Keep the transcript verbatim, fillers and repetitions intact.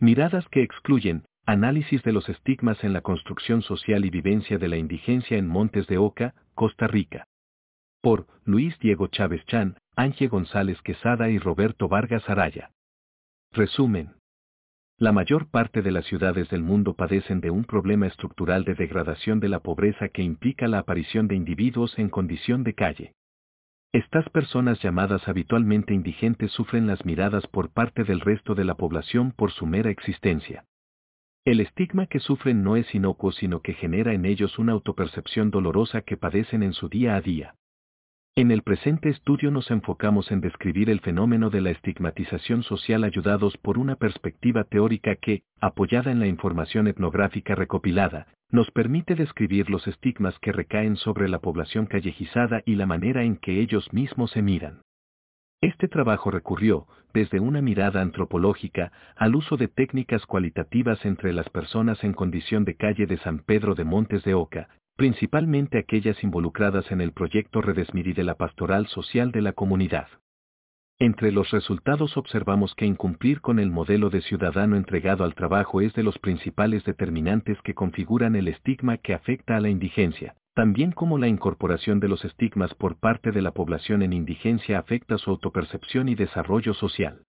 Miradas que excluyen, análisis de los estigmas en la construcción social y vivencia de la indigencia en Montes de Oca, Costa Rica. Por Luis Diego Chávez Chan, Ángel González Quesada y Roberto Vargas Araya. Resumen. La mayor parte de las ciudades del mundo padecen de un problema estructural de degradación de la pobreza que implica la aparición de individuos en condición de calle. Estas personas llamadas habitualmente indigentes sufren las miradas por parte del resto de la población por su mera existencia. El estigma que sufren no es inocuo sino que genera en ellos una autopercepción dolorosa que padecen en su día a día. En el presente estudio nos enfocamos en describir el fenómeno de la estigmatización social ayudados por una perspectiva teórica que, apoyada en la información etnográfica recopilada, nos permite describir los estigmas que recaen sobre la población callejizada y la manera en que ellos mismos se miran. Este trabajo recurrió, desde una mirada antropológica, al uso de técnicas cualitativas entre las personas en condición de calle de San Pedro de Montes de Oca, principalmente aquellas involucradas en el proyecto Redesmiri de la pastoral social de la comunidad. Entre los resultados observamos que incumplir con el modelo de ciudadano entregado al trabajo es de los principales determinantes que configuran el estigma que afecta a la indigencia, también como la incorporación de los estigmas por parte de la población en indigencia afecta su autopercepción y desarrollo social.